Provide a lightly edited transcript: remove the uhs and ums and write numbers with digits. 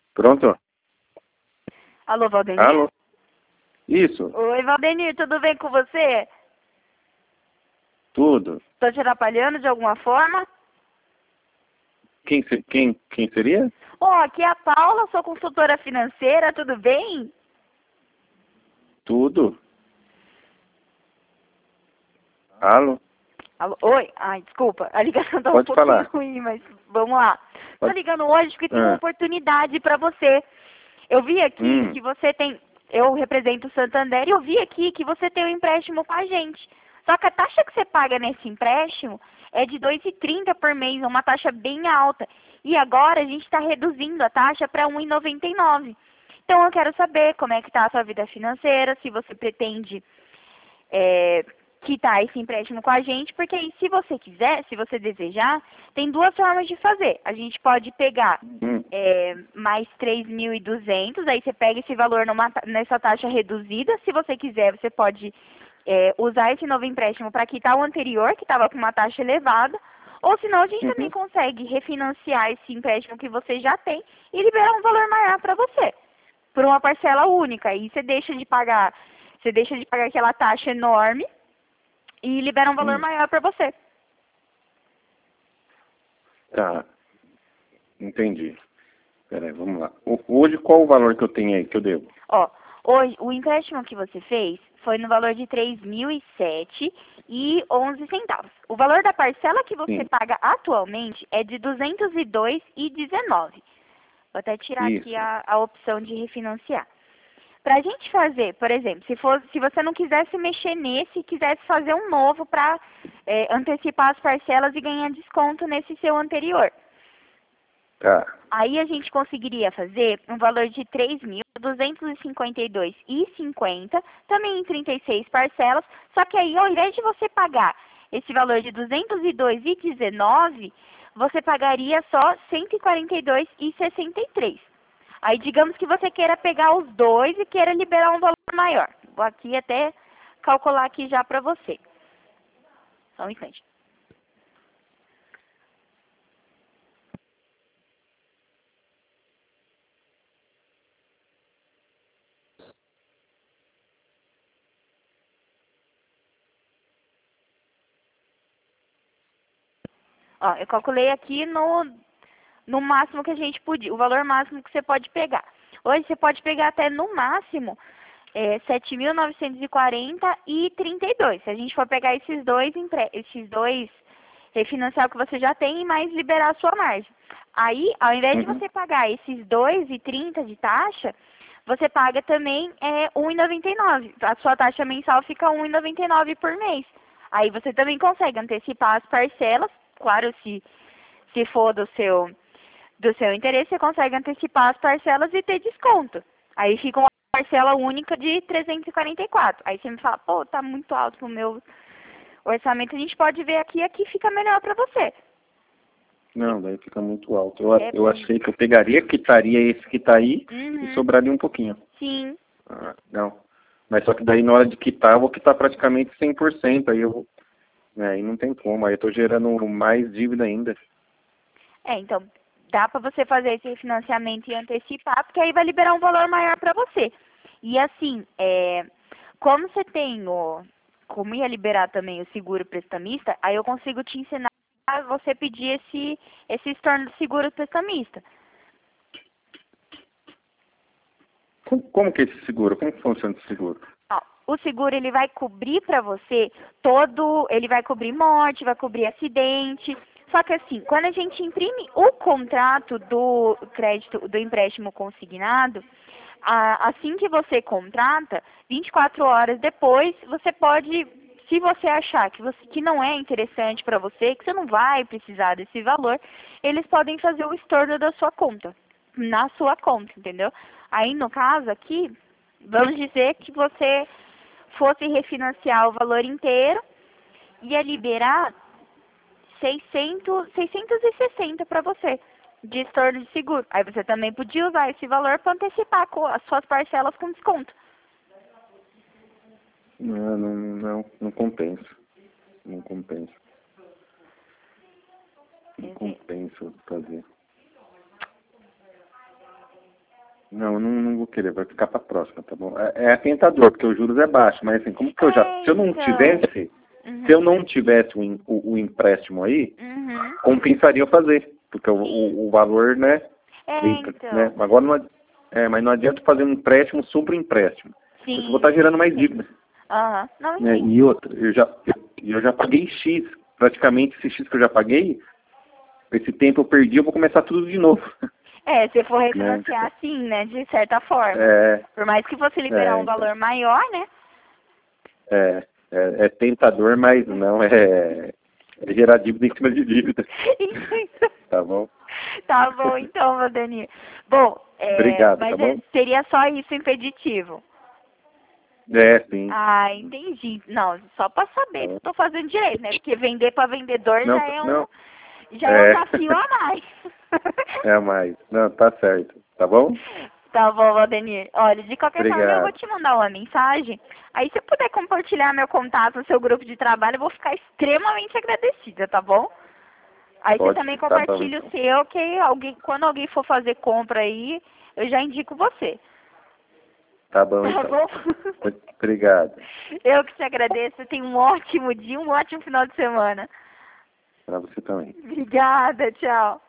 Pronto? Alô, Valdenir? Alô? Isso, Oi, Valdenir, tudo bem com você? tudo. Tô te atrapalhando de alguma forma? Quem seria? Aqui é a Paula, sou consultora financeira, tudo bem? Tudo. Alô? Alô, oi? Ai, desculpa, a ligação tá um Pode pouquinho falar. ruim, mas vamos lá. Tô Pode... ligando hoje porque tem uma oportunidade pra você. Eu vi aqui que você tem... Eu represento o Santander e eu vi aqui que você tem um empréstimo com a gente. Só que a taxa que você paga nesse empréstimo é de 2,30 por mês, é uma taxa bem alta. E agora a gente está reduzindo a taxa para 1,99. Então eu quero saber como é que está a sua vida financeira, se você pretende quitar esse empréstimo com a gente, porque aí se você quiser, se você desejar, tem duas formas de fazer. A gente pode pegar mais 3.200, aí você pega esse valor nessa taxa reduzida. Se você quiser, você pode usar esse novo empréstimo para quitar o anterior, que estava com uma taxa elevada, ou senão a gente também consegue refinanciar esse empréstimo que você já tem e liberar um valor maior para você, por uma parcela única. Aí você deixa de pagar aquela taxa enorme e libera um valor maior para você. Tá, entendi. Peraí, vamos lá. Hoje qual o valor que eu tenho aí, que eu devo? Hoje, o empréstimo que você fez foi no valor de 3.007,11. O valor da parcela que você paga atualmente é de 202,19. Vou até tirar aqui a opção de refinanciar. Para a gente fazer, por exemplo, se você não quisesse mexer nesse, quisesse fazer um novo para antecipar as parcelas e ganhar desconto nesse seu anterior. Tá. Aí a gente conseguiria fazer um valor de 3.252,50, também em 36 parcelas, só que aí ao invés de você pagar esse valor de 202,19, você pagaria só 142,63. Aí digamos que você queira pegar os dois e queira liberar um valor maior. Vou aqui até calcular aqui já para você. Só um instante. Eu calculei aqui no máximo que a gente podia, o valor máximo que você pode pegar. Hoje você pode pegar até no máximo 7.940,32. Se a gente for pegar esses dois refinanciar o que você já tem e mais liberar a sua margem. Aí, ao invés de você pagar esses 2,30 de taxa, você paga também 1,99. A sua taxa mensal fica 1,99 por mês. Aí você também consegue antecipar as parcelas, claro, se for do seu interesse, você consegue antecipar as parcelas e ter desconto. Aí fica uma parcela única de 344. Aí você me fala, pô, tá muito alto pro meu orçamento. A gente pode ver aqui fica melhor pra você. Não, daí fica muito alto. Eu achei que eu pegaria, quitaria esse que tá aí e sobraria um pouquinho. Sim. Não. Mas só que daí na hora de quitar, eu vou quitar praticamente 100%. Aí eu vou... Aí não tem como. Aí eu tô gerando mais dívida ainda. Então, dá pra você fazer esse refinanciamento e antecipar, porque aí vai liberar um valor maior pra você. E assim, como você tem como ia liberar também o seguro prestamista, aí eu consigo te ensinar a você pedir esse estorno do seguro prestamista. Como que é esse seguro? Como que funciona esse seguro? O seguro, ele vai cobrir para você ele vai cobrir morte, vai cobrir acidente. Só que assim, quando a gente imprime o contrato do empréstimo consignado, assim que você contrata, 24 horas depois, você pode, se você achar que não é interessante para você, que você não vai precisar desse valor, eles podem fazer o estorno da sua conta, na sua conta, entendeu? Aí, no caso aqui, vamos dizer que você fosse refinanciar o valor inteiro, ia liberar 660 para você de estorno de seguro. Aí você também podia usar esse valor para antecipar as suas parcelas com desconto. Não compensa. Não compensa. Não compensa fazer. Não vou querer, vai ficar para próxima, tá bom? É tentador, porque os juros é baixo, mas assim, como que eu já, se eu não Então. tivesse, se eu não tivesse o empréstimo aí, Uhum. compensaria eu fazer, porque o valor, né, Então. né, agora mas não adianta fazer um empréstimo sobre um empréstimo, porque eu vou estar gerando mais dívida, Aham. Não né? entendi. E outra, eu já paguei X, praticamente esse X que eu já paguei, esse tempo eu perdi, eu vou começar tudo de novo. Se for Né? refinanciar assim, né, de certa forma. É, Por mais que você liberar um então, valor maior, né? é tentador, mas não é gerar dívida em cima de dívida. Tá bom? Tá bom, então, Valdenir. Bom, Obrigado, mas tá bom? seria só isso impeditivo. Sim. Ah, entendi. Não, só pra saber se Tá. eu tô fazendo direito, né? Porque vender pra vendedor Não, já é um desafio a mais. mais. Não, tá certo. Tá bom? Tá bom, Valdenir. Olha, de qualquer forma eu vou Obrigado. te mandar uma mensagem. Aí se puder compartilhar meu contato no seu grupo de trabalho, eu vou ficar extremamente agradecida, tá bom? Aí você Pode também ficar, tá bom, compartilha o então. seu, que quando alguém for fazer compra aí, eu já indico você. Tá bom, Tá então. bom? Obrigado. Eu que te agradeço. Tenha um ótimo dia, um ótimo final de semana. Pra você também. Obrigada, tchau.